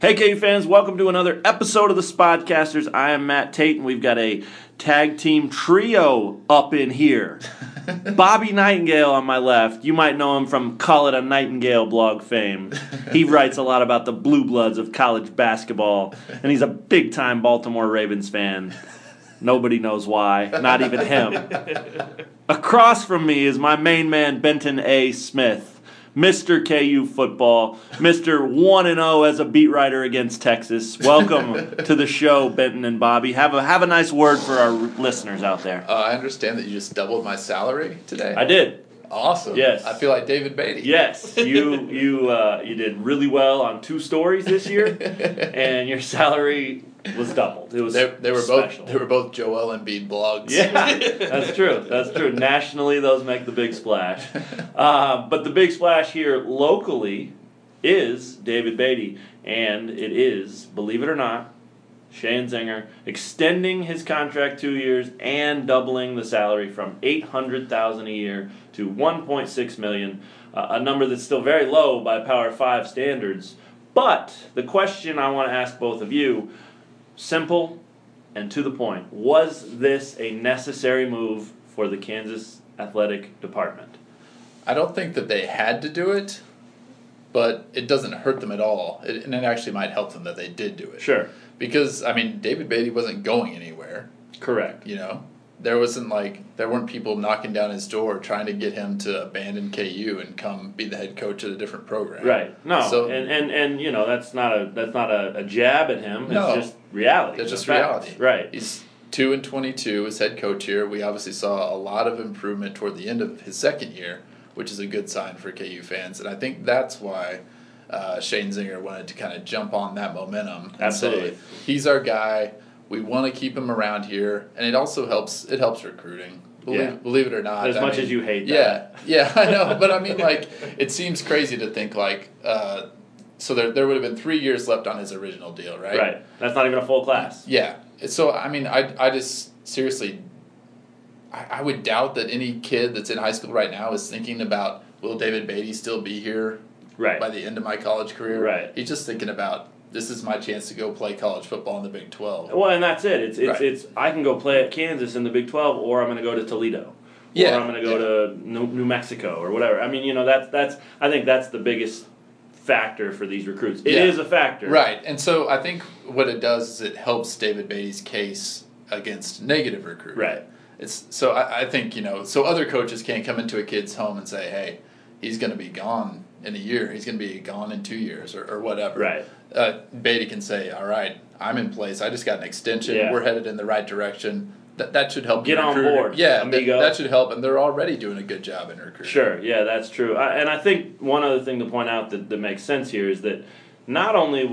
Hey KU fans, welcome to another episode of the Spodcasters. I am Matt Tate, and we've got a tag team trio up in here. Bobby Nightingale on my left. You might know him from Call It a Nightingale blog fame. He writes a lot about the blue bloods of college basketball, and he's a big-time Baltimore Ravens fan. Nobody knows why, not even him. Across from me is my main man, Benton A. Smith. Mr. KU football, Mr. 1-0 as a beat writer against Texas. Welcome to the show, Benton and Bobby. Have a nice word for our listeners out there. I understand that you just doubled my salary today. I did. Awesome. Yes. I feel like David Beatty. Yes, you did really well on 2 stories this year, and your salary was doubled. It was they were special. both Joel Embiid blogs. Yeah, that's true. That's true. Nationally, those make the big splash. But the big splash here locally is David Beatty, and it is, believe it or not, Shane Zinger extending his contract 2 years and doubling the salary from $800,000 a year to $1.6 million, a number that's still very low by Power 5 standards. But the question I want to ask both of you, simple and to the point, was this a necessary move for the Kansas athletic department? I don't think that they had to do it, but it doesn't hurt them at all. And it actually might help them that they did do it. Sure. Because, I mean, David Beatty wasn't going anywhere. Correct. You know? There weren't people knocking down his door trying to get him to abandon KU and come be the head coach at a different program. Right. No. So, and you know, that's not a jab at him. No. It's just reality. It's just facts. reality. Right. He's 2-22 as head coach here. We obviously saw a lot of improvement toward the end of his second year, which is a good sign for KU fans. And I think that's why Shane Zinger wanted to kind of jump on that momentum. Absolutely. And say, he's our guy. We want to keep him around here, and it also helps. It helps recruiting. Believe it or not. As much as you hate that. Yeah, I know. But I mean, like, it seems crazy to think like. So there would have been 3 years left on his original deal, right? Right. That's not even a full class. Yeah. So I mean, I just seriously, I would doubt that any kid that's in high school right now is thinking about, will David Beatty still be here? Right. By the end of my college career. Right. He's just thinking about, this is my chance to go play college football in the Big 12. Well, and that's it. Right. It's I can go play at Kansas in the Big 12, or I'm going to go to Toledo, Yeah. or I'm going to go to New Mexico, or whatever. I mean, you know, that's I think that's the biggest factor for these recruits. It is a factor, right? And so I think what it does is it helps David Beatty's case against negative recruiting. Right. I think, you know, so other coaches can't come into a kid's home and say, hey, he's going to be gone in a year. He's going to be gone in 2 years or whatever. Right. Beatty can say, all right, I'm in place. I just got an extension. Yeah. We're headed in the right direction. That should help. Get on board. Yeah, amigo. that should help, and they're already doing a good job in recruiting. Sure, yeah, that's true. And I think one other thing to point out that makes sense here is that not only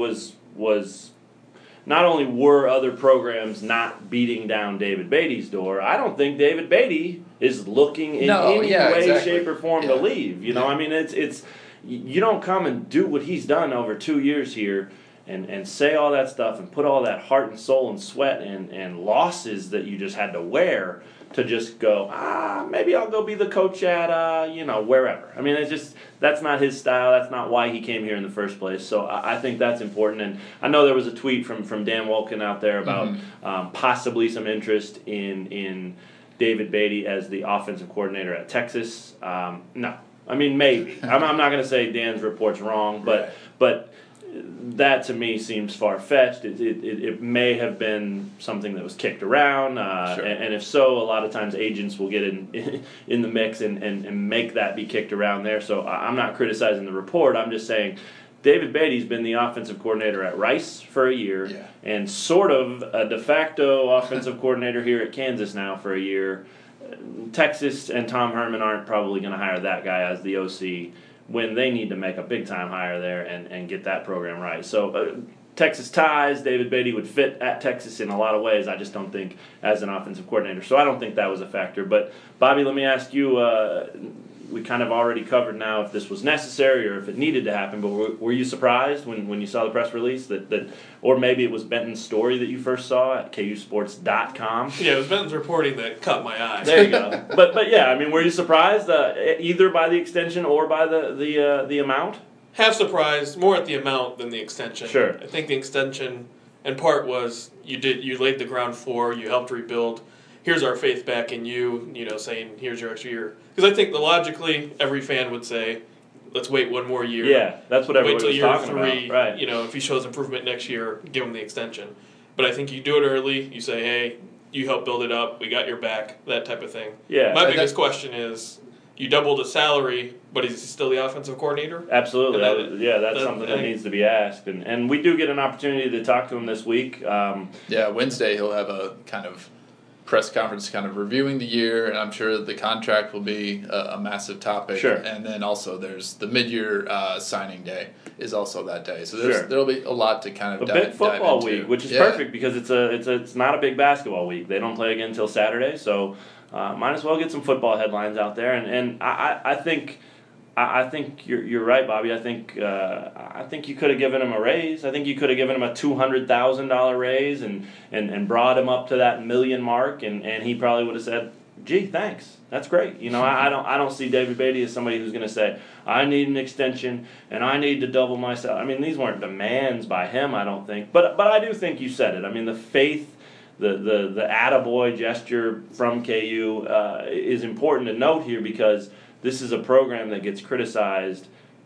were other programs not beating down David Beatty's door, I don't think David Beatty is looking in any way, exactly. shape, or form to leave. You know, I mean, it's you don't come and do what he's done over 2 years here and say all that stuff and put all that heart and soul and sweat and losses that you just had to wear to just go, maybe I'll go be the coach at, wherever. I mean, it's just, that's not his style. That's not why he came here in the first place. So I think that's important. And I know there was a tweet from Dan Wolken out there about possibly some interest in David Beatty as the offensive coordinator at Texas. No. I mean, maybe. I'm not going to say Dan's report's wrong, but that to me seems far-fetched. It may have been something that was kicked around, Sure. and if so, a lot of times agents will get in the mix and make that be kicked around there. So I'm not criticizing the report. I'm just saying David Beatty's been the offensive coordinator at Rice for a year and sort of a de facto offensive coordinator here at Kansas now for a year. Texas and Tom Herman aren't probably going to hire that guy as the OC when they need to make a big-time hire there and get that program right. So Texas ties, David Beatty would fit at Texas in a lot of ways. I just don't think as an offensive coordinator. So I don't think that was a factor. But, Bobby, let me ask you, we kind of already covered now if this was necessary or if it needed to happen, but were you surprised when you saw the press release that or maybe it was Benton's story that you first saw at KUSports.com? Yeah, it was Benton's reporting that caught my eye. There you go. But yeah, I mean, were you surprised either by the extension or by the amount? half surprised, more at the amount than the extension. Sure. I think the extension, in part, was you laid the ground floor, you helped rebuild. Here's our faith back in you, saying here's your extra year. Because I think logically, every fan would say, let's wait one more year. Yeah, that's what everyone was talking about. Wait till year 3, right. If he shows improvement next year, give him the extension. But I think you do it early, you say, hey, you helped build it up, we got your back, that type of thing. Yeah. My biggest question is, you doubled his salary, but is he still the offensive coordinator? Absolutely. That's something that needs to be asked. And we do get an opportunity to talk to him this week. Wednesday he'll have a kind of press conference kind of reviewing the year, and I'm sure the contract will be a massive topic. Sure. And then also there's the mid-year signing day is also that day. So Sure. There'll be a lot to kind of a big football dive into. week, which is perfect because it's not a big basketball week. They don't play again until Saturday, so might as well get some football headlines out there. And I think you're right, Bobby. I think you could have given him a raise. I think you could have given him a $200,000 raise and brought him up to that $1 million mark, and he probably would have said, "Gee, thanks. That's great." I don't see David Beatty as somebody who's going to say, "I need an extension and I need to double my salary." I mean, these weren't demands by him, I don't think. But I do think you said it. I mean, the faith, the attaboy gesture from KU is important to note here because this is a program that gets criticized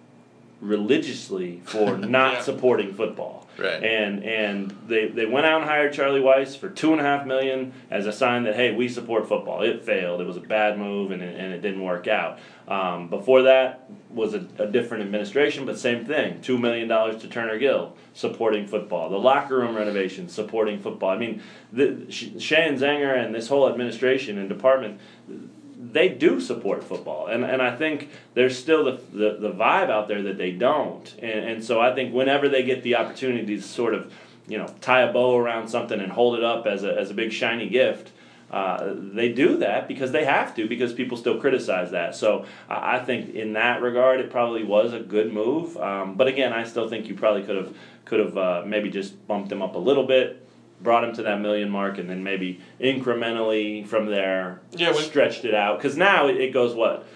religiously for not supporting football. Right. And they went out and hired Charlie Weiss for $2.5 million as a sign that, hey, we support football. It failed. It was a bad move and it didn't work out. Before that was a different administration, but same thing. $2 million to Turner Gill, supporting football. The locker room renovation, supporting football. I mean, Shane Zenger and this whole administration and department, they do support football, and I think there's still the vibe out there that they don't, and so I think whenever they get the opportunity to sort of tie a bow around something and hold it up as a big shiny gift, they do that because they have to, because people still criticize that. So I think in that regard it probably was a good move, but again I still think you probably could have maybe just bumped him up a little bit, brought him to that $1 million mark, and then maybe incrementally from there stretched it out. Because now it goes,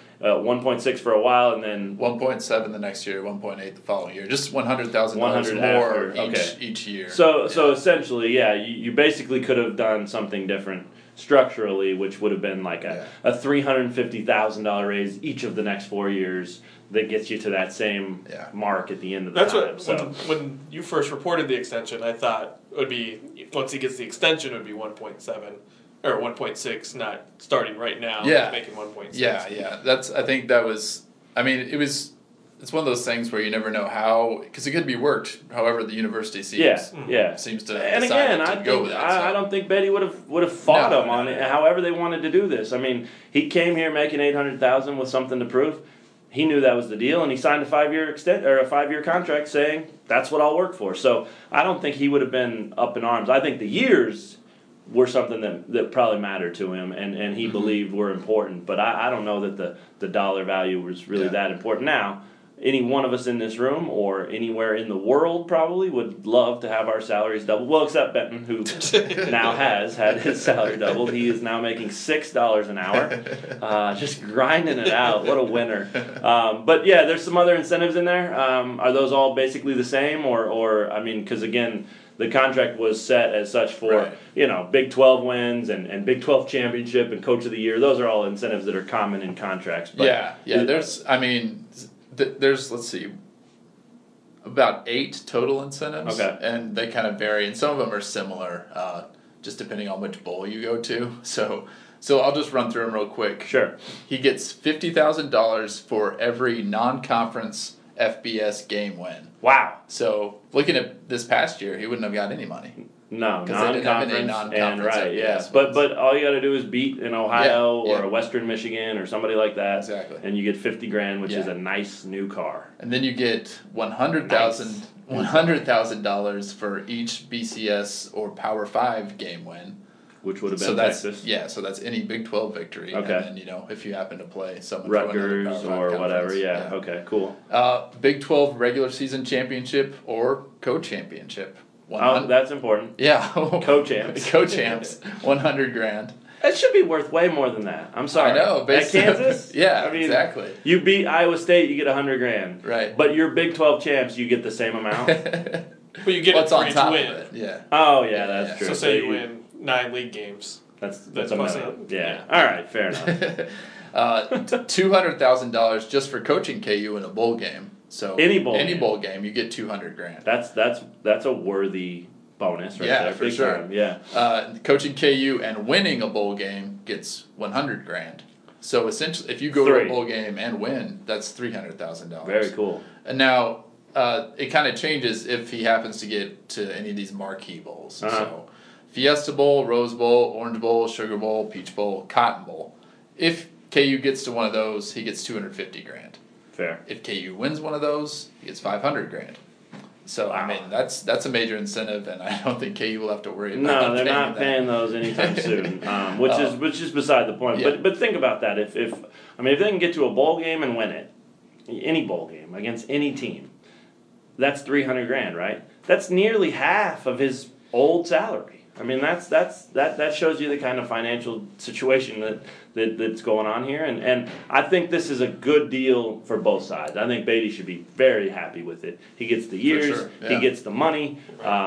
1.6 for a while, and then 1.7 the next year, 1.8 the following year. Just $100,000 more each year. So essentially, you basically could have done something different structurally, which would have been like a $350,000 raise each of the next 4 years. That gets you to that same mark at the end of the time. When you first reported the extension, I thought it would be, once he gets the extension, it would be 1.7 or 1.6, not starting right now. Making 1.6. Yeah. It's one of those things where you never know how, because it could be worked however the university seems to. And again, I don't think Betty would have fought him on it. However they wanted to do this. I mean, he came here making $800,000 with something to prove. He knew that was the deal, and he signed a 5-year contract saying that's what I'll work for. So I don't think he would have been up in arms. I think the years were something that probably mattered to him, and he believed were important. But I don't know that the dollar value was really that important. Now, any one of us in this room or anywhere in the world probably would love to have our salaries doubled. Well, except Benton, who now has had his salary doubled. He is now making $6 an hour, just grinding it out. What a winner. But yeah, there's some other incentives in there. Are those all basically the same? Or I mean, because again, the contract was set as such for, Big 12 wins and Big 12 championship and Coach of the Year. Those are all incentives that are common in contracts. But there's, let's see, about 8 total incentives. Okay. And they kind of vary, and some of them are similar, just depending on which bowl you go to. So I'll just run through them real quick. Sure. He gets $50,000 for every non-conference FBS game win. Wow. So looking at this past year, he wouldn't have got any money. No, non-conference, and but all you got to do is beat an Ohio or a Western Michigan or somebody like that, exactly, and you get $50,000, which is a nice new car. And then you get $100,000 for each BCS or Power 5 game win, which would have been Texas. So that's any Big 12 victory. Okay. And then if you happen to play someone Rutgers from or whatever. Yeah. Okay. Cool. Big 12 regular season championship or co-championship. That's important. Yeah. Co-champs. Co-champs, $100,000. It should be worth way more than that. I'm sorry. I know. At Kansas? Yeah, I mean, exactly. You beat Iowa State, you get $100,000. Right. But your Big 12 champs, you get the same amount. But you get What's it on for each top win. of it? Yeah. Oh, yeah, that's Yeah. true. So say you win 9 league games. That's That's a plus million. it. Yeah. All right, fair enough. $200,000 just for coaching KU in a bowl game. So Any bowl game, you get $200,000. That's a worthy bonus right Yeah, there. for Big sure. time. Yeah. Coaching KU and winning a bowl game gets $100,000. So essentially, if you go to Three. a bowl game and win, that's $300,000. Very cool. And now it kind of changes if he happens to get to any of these marquee bowls. Uh-huh. So Fiesta Bowl, Rose Bowl, Orange Bowl, Sugar Bowl, Peach Bowl, Cotton Bowl. If KU gets to one of those, he gets $250,000. Fair. If KU wins one of those, he gets $500,000. So I Wow. mean that's a major incentive, and I don't think KU will have to worry about. No, they're not that. paying those anytime soon, which is beside the point. Yeah. But think about that. If they can get to a bowl game and win it, any bowl game against any team, that's $300,000, right? That's nearly half of his old salary. I mean, that shows you the kind of financial situation that's going on here, and I think this is a good deal for both sides. I think Beatty should be very happy with it. He gets the years, sure, yeah. he gets the money.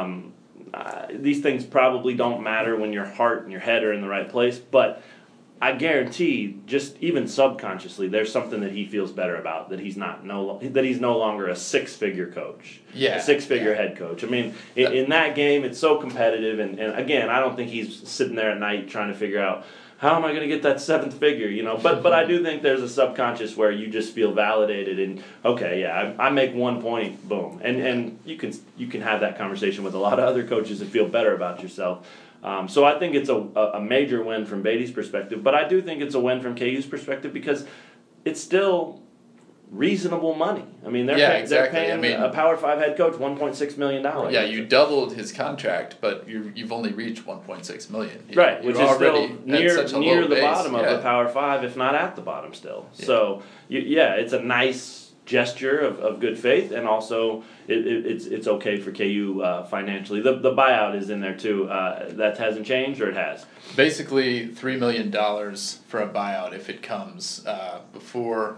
These things probably don't matter when your heart and your head are in the right place, but I guarantee, just even subconsciously, there's something that he feels better about, that he's no longer a six-figure coach, Yeah, a six-figure yeah. head coach. I mean, in that game, it's so competitive, and again, I don't think he's sitting there at night trying to figure out, how am I going to get that seventh figure, But I do think there's a subconscious where you just feel validated, and okay, yeah, I make 1 point, boom, and you can have that conversation with a lot of other coaches and feel better about yourself. So I think it's a major win from Beatty's perspective, but I do think it's a win from KU's perspective because it's still reasonable money. I mean, they're paying a Power 5 head coach $1.6 million. Yeah, you doubled his contract, but you've only reached $1.6 million. Right, which is still at near the base. bottom of the Power 5, if not at the bottom still. Yeah. So, it's a nice gesture of good faith, and also it's okay for KU financially. The buyout is in there too. That hasn't changed, or it has? Basically, $3 million for a buyout if it comes before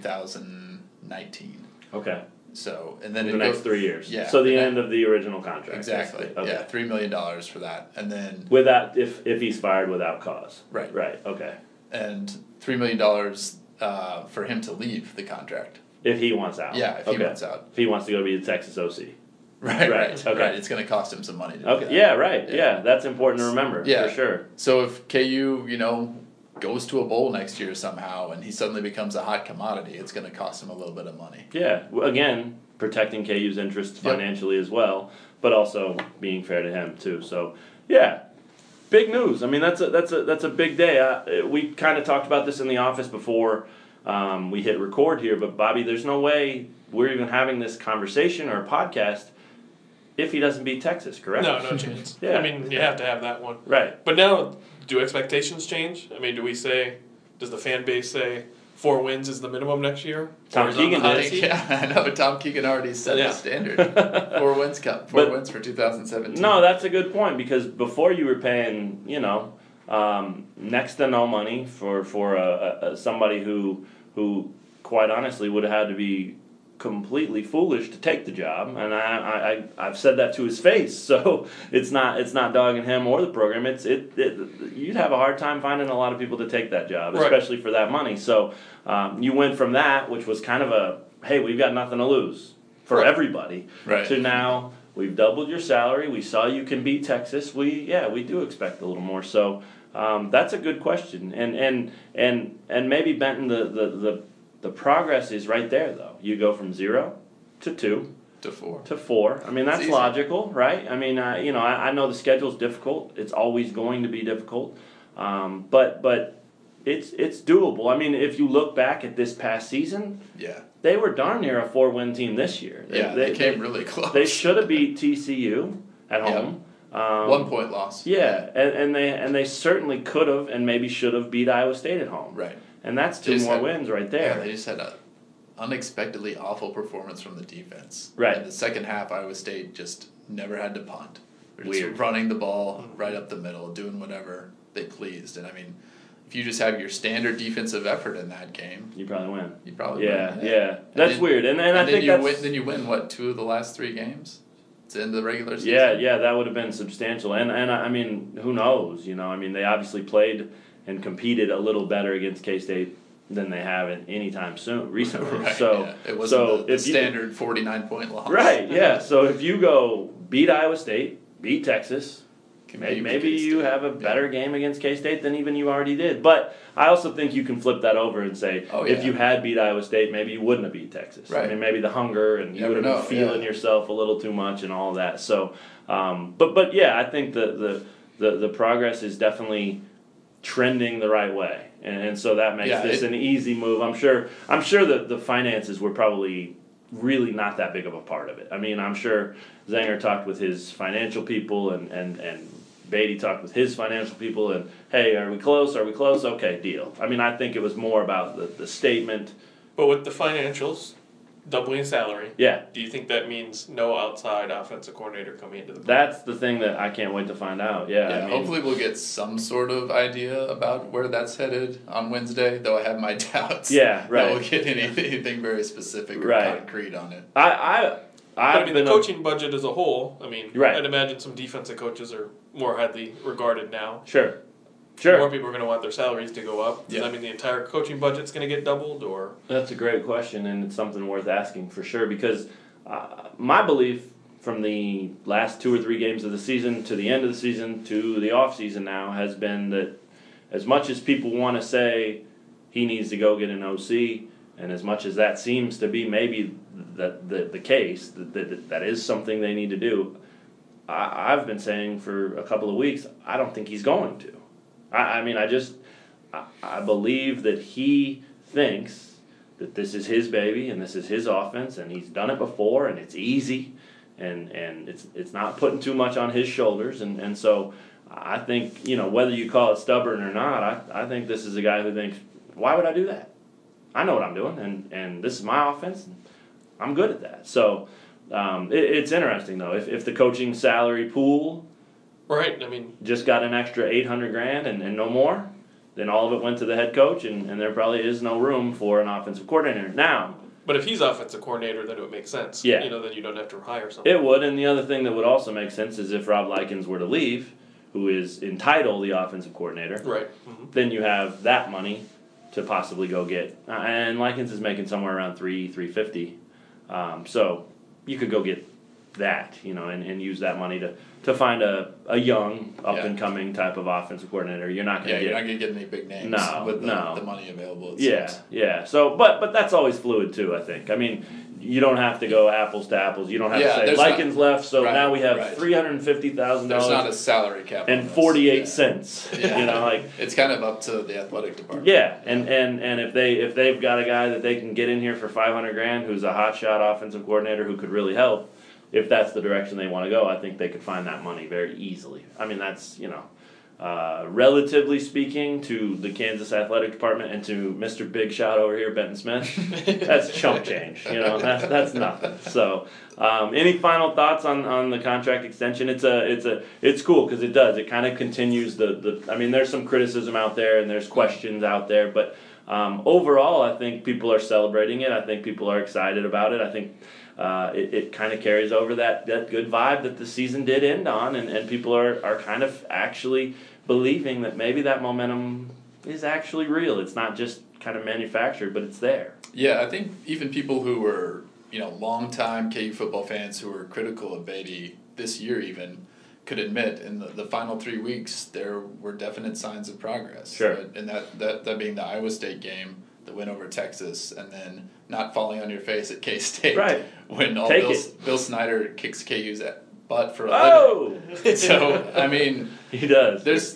2019. Okay. So, and then The next 3 years. Yeah. So the end of the original contract. Exactly. Basically. Okay. Yeah, $3 million for that, and then Without if he's fired without cause. Right. Right. Okay. and $3 million for him to leave the contract. If he wants out. Yeah, if he wants out. If he wants to go to be the Texas OC. Right. Okay. Right. It's going to cost him some money to do Okay. that. Yeah. Right. Yeah. That's important to remember. Yeah. For sure. So if KU, goes to a bowl next year somehow and he suddenly becomes a hot commodity, it's going to cost him a little bit of money. Yeah. Again, protecting KU's interests Yep. financially as well, but also being fair to him too. So yeah. Big news. I mean, that's a big day. We kind of talked about this in the office before we hit record here, but Bobby, there's no way we're even having this conversation or podcast if he doesn't beat Texas, correct? No chance. Yeah. I mean, you have to have that one. Right. But now, do expectations change? I mean, does the fan base say 4 wins is the minimum next year? Tom Or is it on the Keegan hot did. seat? Yeah, I know. Tom Keegan already set Yeah. the standard. 4 wins wins for 2017. No, that's a good point because before you were paying, next to no money for somebody who quite honestly would have had to be completely foolish to take the job, and I've said that to his face. So it's not dogging him or the program. You'd have a hard time finding a lot of people to take that job, Right. especially for that money. So you went from that, which was kind of hey, we've got nothing to lose for Right. everybody, Right. to now we've doubled your salary. We saw you can beat Texas. We do expect a little more. So that's a good question, and maybe Benton the progress is right there, though. You go from 0 to 2 to 4. to 4. I mean, that's It's easy. logical, right? I mean, I know the schedule's difficult. It's always going to be difficult, but it's doable. I mean, if you look back at this past season, Yeah. they were darn near a 4-win team this year. They came really close. They should have beat TCU at Yeah. home. 1 point loss. Yeah, and they certainly could have and maybe should have beat Iowa State at home. Right. And that's They 2 just more had- wins right Yeah, there. they just had a unexpectedly awful performance from the defense. Right. In the second half, Iowa State just never had to punt. They're just Weird. running the ball right up the middle, doing whatever. they pleased. And I mean, if you just have your standard defensive effort in that game, You probably win. you probably win. Yeah. That's weird. And I think then you win what, 2 of the last 3 games? It's in the regular season. Yeah, that would have been substantial. And I mean, who knows? You know, I mean, they obviously played and competed a little better against K-State than they have in any time soon recently. Right, so yeah. It wasn't the standard 49-point loss. Right. Yeah. So if you go beat Iowa State, beat Texas, maybe you have a better game against K-State than even you already did. But I also think you can flip that over and say, if you had beat Iowa State, maybe you wouldn't have beat Texas. Right. I mean, maybe the hunger and you would have been feeling yourself a little too much and all of that. So, but yeah, I think the progress is definitely trending the right way, and so that makes this an easy move. I'm sure that the finances were probably really not that big of a part of it. I mean, I'm sure Zenger talked with his financial people and Beatty talked with his financial people, and hey, are we close? Okay, deal. I mean, I think it was more about the statement. But with the financials, doubling salary. Yeah. Do you think that means no outside offensive coordinator coming into the play? That's the thing that I can't wait to find out. Yeah. I mean, hopefully we'll get some sort of idea about where that's headed on Wednesday, though I have my doubts. Yeah, right. That we'll get anything very specific or concrete on it. I mean, the coaching budget as a whole, I mean, right. I'd imagine some defensive coaches are more highly regarded now. Sure. More people are going to want their salaries to go up. Does Yeah. that mean the entire coaching budget's going to get doubled, or? That's a great question, and it's something worth asking for sure. Because my belief from the last 2 or 3 games of the season to the end of the season to the off season now has been that as much as people want to say he needs to go get an OC, and as much as that seems to be maybe the case, that is something they need to do. I've been saying for a couple of weeks, I don't think he's going to. I mean, I believe that he thinks that this is his baby and this is his offense, and he's done it before, and it's easy, and it's not putting too much on his shoulders, and so I think, you know, whether you call it stubborn or not, I think this is a guy who thinks, why would I do that? I know what I'm doing, and this is my offense, and I'm good at that. So it's interesting though, if the coaching salary pool. Right, I mean, just got an extra $800,000 and no more, then all of it went to the head coach, and there probably is no room for an offensive coordinator now. But if he's offensive coordinator, then it would make sense. Yeah. You know, then you don't have to hire something. It would, and the other thing that would also make sense is if Rob Likens were to leave, who is entitled the offensive coordinator. Right. Mm-hmm. Then you have that money to possibly go get, and Likens is making somewhere around $350, so you could go get that, you know, and use that money to find a young up and coming type of offensive coordinator. You're not going to you're not going to get any big names with the money available. Yeah. So, but that's always fluid too, I think. I mean, you don't have to go apples to apples. You don't have to say Likens left, so now we have $350,000. There's not a salary cap and 48 cents. Yeah. You know, like it's kind of up to the athletic department. Yeah, and if they've got a guy that they can get in here for $500,000 who's a hotshot offensive coordinator who could really help, if that's the direction they want to go, I think they could find that money very easily. I mean, that's, you know, relatively speaking to the Kansas Athletic Department and to Mr. Big Shot over here, Benton Smith, that's chump change. You know, that's nothing. So, any final thoughts on the contract extension? It's cool because it kind of continues I mean, there's some criticism out there and there's questions out there, but overall, I think people are celebrating it. I think people are excited about it. I think it kind of carries over that good vibe that the season did end on, and people are kind of actually believing that maybe that momentum is actually real. It's not just kind of manufactured, but it's there. Yeah, I think even people who were, you know, longtime KU football fans who were critical of Beatty this year even could admit in the final 3 weeks there were definite signs of progress. Sure. Right? And that being the Iowa State game, the win over Texas, and then not falling on your face at K-State. Right. When Bill Snyder kicks KU's butt for a living. So, I mean, he does. There's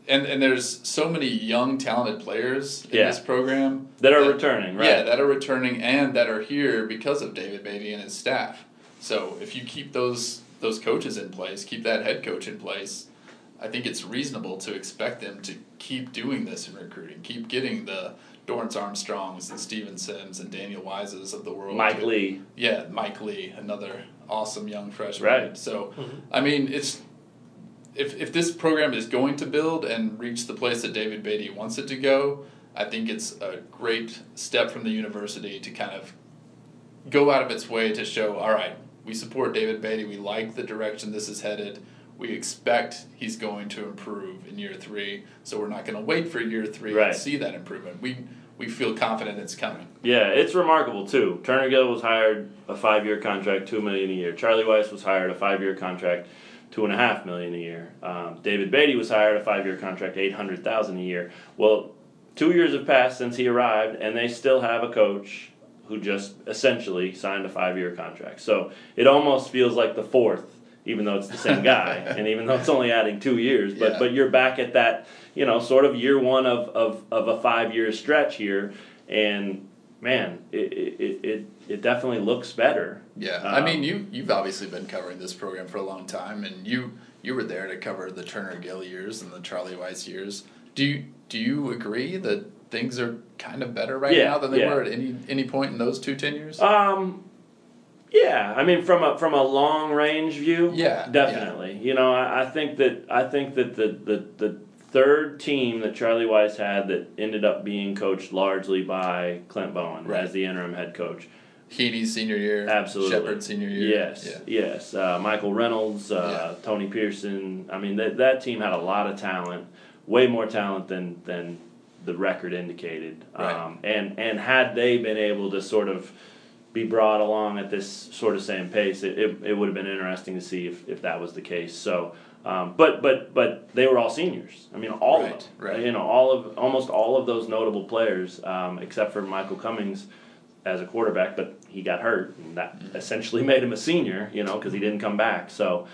so many young, talented players in this program. That are returning, right? Yeah, that are returning and that are here because of David Beatty and his staff. So if you keep those coaches in place, keep that head coach in place, I think it's reasonable to expect them to keep doing this in recruiting, keep getting the Dorrance Armstrongs and Steven Sims and Daniel Wises of the world. Mike Lee. Yeah, Mike Lee, another awesome young freshman. Right. So, I mean, if this program is going to build and reach the place that David Beatty wants it to go, I think it's a great step from the university to kind of go out of its way to show, all right, we support David Beatty, we like the direction this is headed, we expect he's going to improve in year 3, so we're not going to wait for year 3 Right. to see that improvement. We feel confident it's coming. Yeah, it's remarkable too. Turner Gill was hired a 5-year contract, $2 million a year. Charlie Weiss was hired a 5-year contract, $2.5 million a year. David Beatty was hired a 5-year contract, $800,000 a year. Well, 2 years have passed since he arrived, and they still have a coach who just essentially signed a 5-year contract. So it almost feels like the 4th, even though it's the same guy, and even though it's only adding 2 years. But Yeah. but you're back at that, sort of year 1 of a 5-year stretch here, and man, it definitely looks better. Yeah, I mean, you've obviously been covering this program for a long time, and you were there to cover the Turner Gill years and the Charlie Weiss years. Do you agree that things are kind of better right now than they were at any point in those 2 tenures? Yeah, I mean from a long range view, Yeah, definitely. I think that the third team that Charlie Weiss had that ended up being coached largely by Clint Bowen Right. as the interim head coach. Heaney's senior year, Absolutely. Shepard's senior year. Yes. Michael Reynolds, Tony Pearson. I mean that team had a lot of talent, way more talent than the record indicated. Right. And had they been able to sort of be brought along at this sort of same pace, it would have been interesting to see if that was the case. So, but they were all seniors. I mean, all of them. Right. Almost all of those notable players, except for Michael Cummings as a quarterback, but he got hurt, and that essentially made him a senior. Because he didn't come back. So,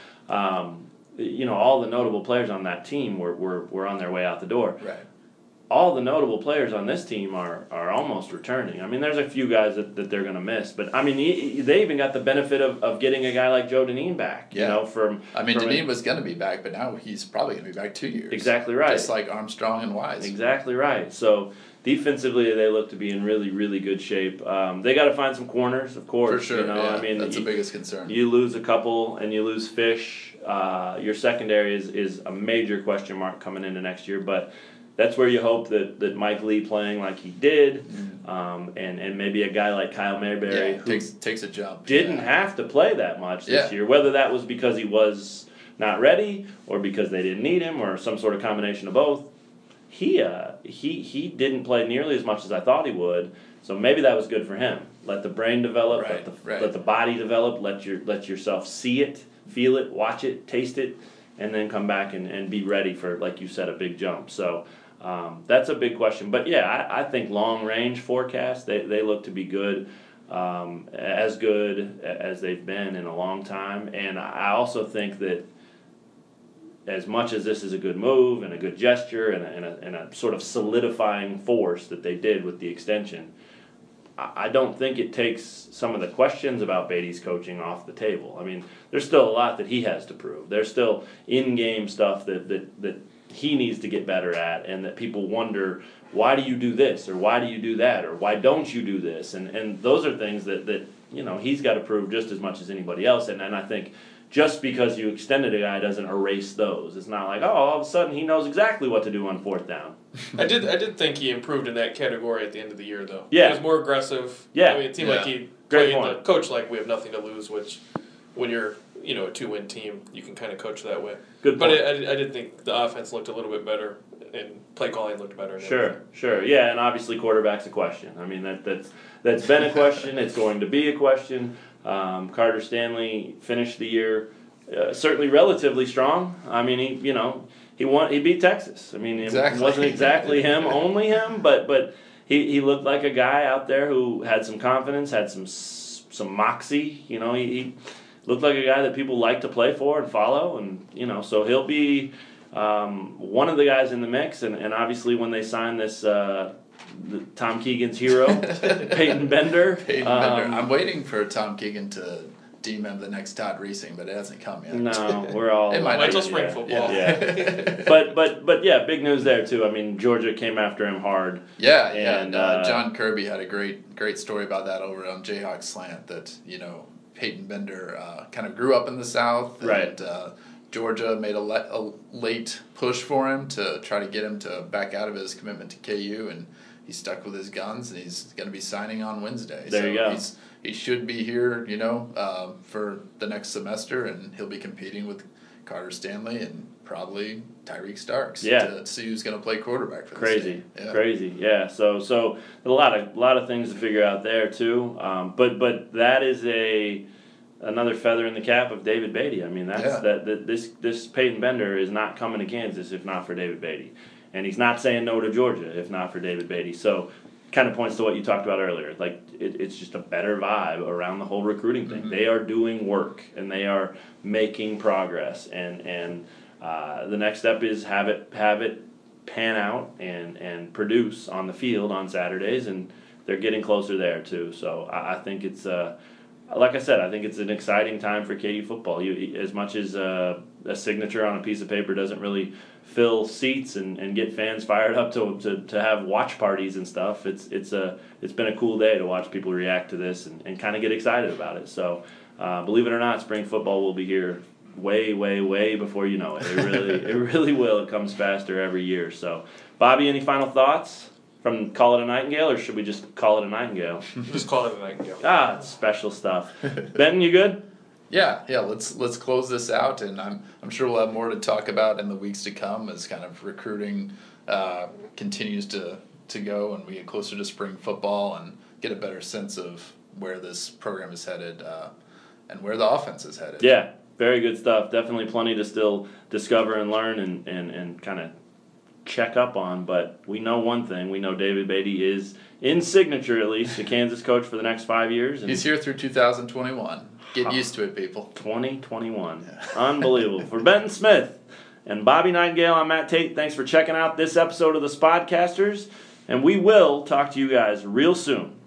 all the notable players on that team were on their way out the door. Right. All the notable players on this team are almost returning. I mean, there's a few guys that they're going to miss, but I mean, they even got the benefit of getting a guy like Joe Deneen back. Yeah. From Deneen was going to be back, but now he's probably going to be back 2 years. Exactly right. Just like Armstrong and Wise. Exactly right. So defensively, they look to be in really, really good shape. They got to find some corners, of course. For sure. I mean, that's the biggest concern. You lose a couple, and you lose Fish. Your secondary is a major question mark coming into next year, but that's where you hope that Mike Lee playing like he did, and maybe a guy like Kyle Mayberry who takes a jump. Didn't have to play that much this year, whether that was because he was not ready or because they didn't need him or some sort of combination of both. He didn't play nearly as much as I thought he would, so maybe that was good for him. Let the brain develop, let the body develop, let yourself see it, feel it, watch it, taste it, and then come back and be ready for, like you said, a big jump. So that's a big question. But yeah, I think long range forecast, they look to be good as they've been in a long time. And I also think that as much as this is a good move and a good gesture and a sort of solidifying force that they did with the extension, I don't think it takes some of the questions about Beatty's coaching off the table. I mean, there's still a lot that he has to prove. There's still in-game stuff that he needs to get better at, and that people wonder, why do you do this, or why do you do that, or why don't you do this? And those are things that he's got to prove just as much as anybody else. And I think just because you extended a guy doesn't erase those. It's not like, all of a sudden he knows exactly what to do on 4th down. I did think he improved in that category at the end of the year, though. Yeah. He was more aggressive. Yeah. I mean, it seemed like he Great played point. the coach like we have nothing to lose, which when you're a 2-win team, you can kind of coach that way. Good But point. I did think the offense looked a little bit better, and play calling looked better. Sure. Yeah, and obviously quarterback's a question. I mean, that's been a question. It's going to be a question. Carter Stanley finished the year certainly relatively strong. I mean, he beat Texas. I mean, Exactly. It wasn't exactly him, only him, but he looked like a guy out there who had some confidence, had some moxie. He looked like a guy that people like to play for and follow, and so he'll be one of the guys in the mix. And obviously, when they sign this Tom Keegan's hero, Peyton Bender. I'm waiting for Tom Keegan to deem him the next Todd Reesing, but it hasn't come yet. No, we're all. It might Wait till spring football. Yeah. but yeah, big news there too. I mean, Georgia came after him hard. And John Kirby had a great story about that over on Jayhawk Slant. That Peyton Bender kind of grew up in the South, Right. and Georgia made a late push for him to try to get him to back out of his commitment to KU, and he's stuck with his guns, and he's going to be signing on Wednesday. There you go. He should be here, for the next semester, and he'll be competing with Carter Stanley and probably Tyreek Starks to see who's going to play quarterback for this team. Crazy. Yeah. So a lot of things to figure out there too. But that is another feather in the cap of David Beatty. I mean, this Peyton Bender is not coming to Kansas if not for David Beatty, and he's not saying no to Georgia if not for David Beatty. So, kind of points to what you talked about earlier. Like it's just a better vibe around the whole recruiting thing. Mm-hmm. They are doing work and they are making progress, and the next step is have it pan out and produce on the field on Saturdays, and they're getting closer there too. So I think it's like I said, I think it's an exciting time for KU football. As much as a signature on a piece of paper doesn't really fill seats and get fans fired up to have watch parties and stuff, it's been a cool day to watch people react to this and kind of get excited about it. So believe it or not, spring football will be here way, way, way before you know it. It really will. It comes faster every year. So, Bobby, any final thoughts from Call It a Nightingale, or should we just call it a Nightingale? Just call it a Nightingale. It's special stuff. Benton, you good? Yeah. Let's close this out, and I'm sure we'll have more to talk about in the weeks to come as kind of recruiting continues to go, and we get closer to spring football and get a better sense of where this program is headed and where the offense is headed. Yeah, very good stuff. Definitely plenty to still discover and learn and kind of check up on, but we know one thing. We know David Beatty is, in signature at least, the Kansas coach for the next 5 years. And he's here through 2021. Get used to it, people. 2021. Yeah. Unbelievable. For Benton Smith and Bobby Nightingale, I'm Matt Tate. Thanks for checking out this episode of the Spodcasters, and we will talk to you guys real soon.